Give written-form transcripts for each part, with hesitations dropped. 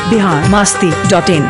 biharmasti.in।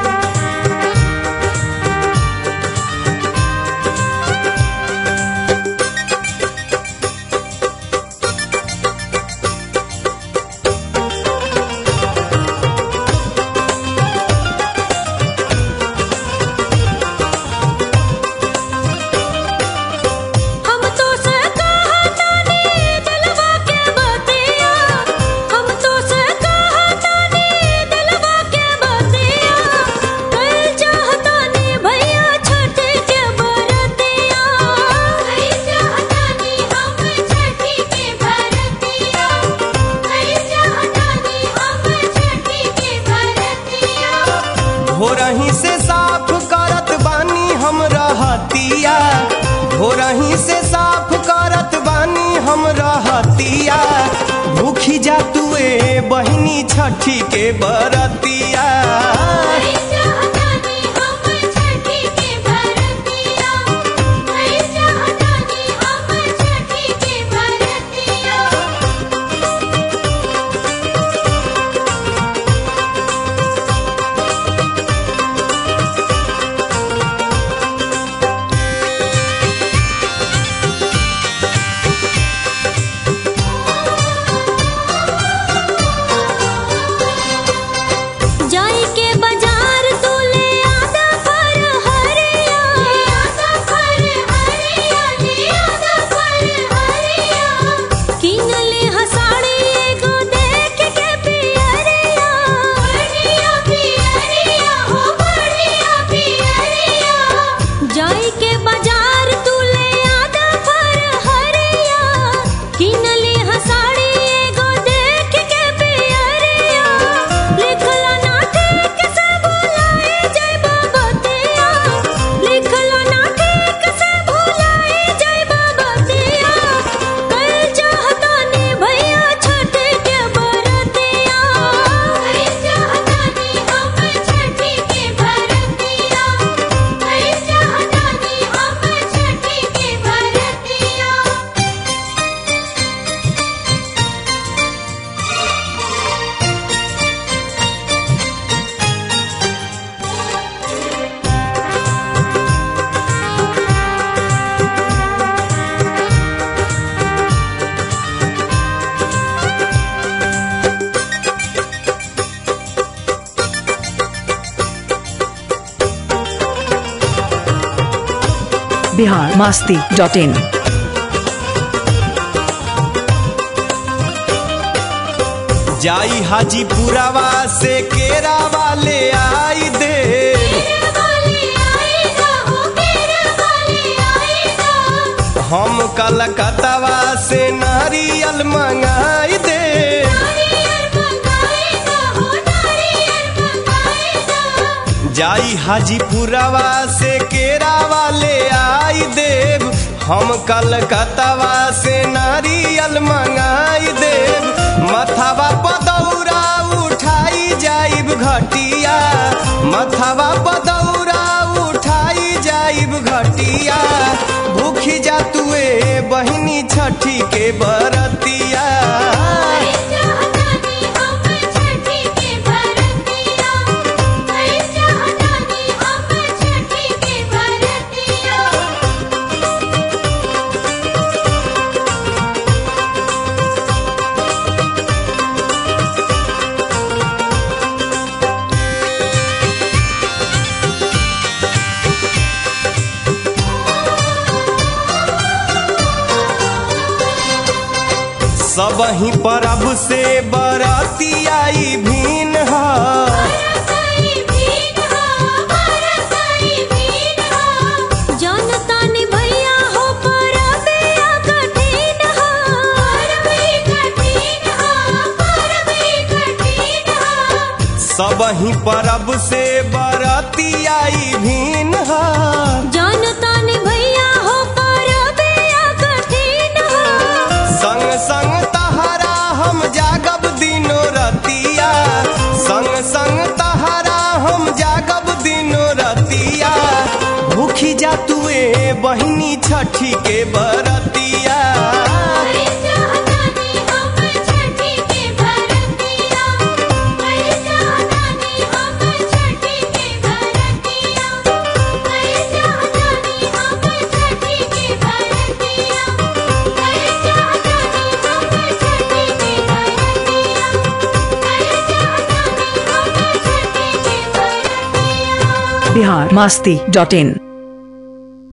भोरही से साफ करत बानी हम रहतिया, भोरही से साफ करत बानी हम रहतिया। भूखी जा तुए बहिनी छठी के बरतिया। biharmasti.in। जाई हाजीपुरावा से केरा वाले आई दे, हम कलकत्तावा से नारियल मंगाई दे। जाई हाजीपुरावा से केरा वाले आई देव, हम कलकत्तावा से नारियल मंगाई देव। मथावा पदौरा उठाई जाइब घटिया, मथावा पदौरा उठाई जाइब घटिया। भूखी जा तुए बहिनी छठी के बरतिया। सबही परब से बरतियाई भीन हा, जानतानी भैया हो परबिया कठिन हा, सबही परब से बरतियाई भीन हा। जानतानी भैया हो परबिया कठिन हा। संग संग तहरा हम जागब दिनो रतिया, संग संग तहरा हम जागब दिनो रतिया। भूखी जा तुए बहिनी छठी के बरतिया। बिहार masti.in।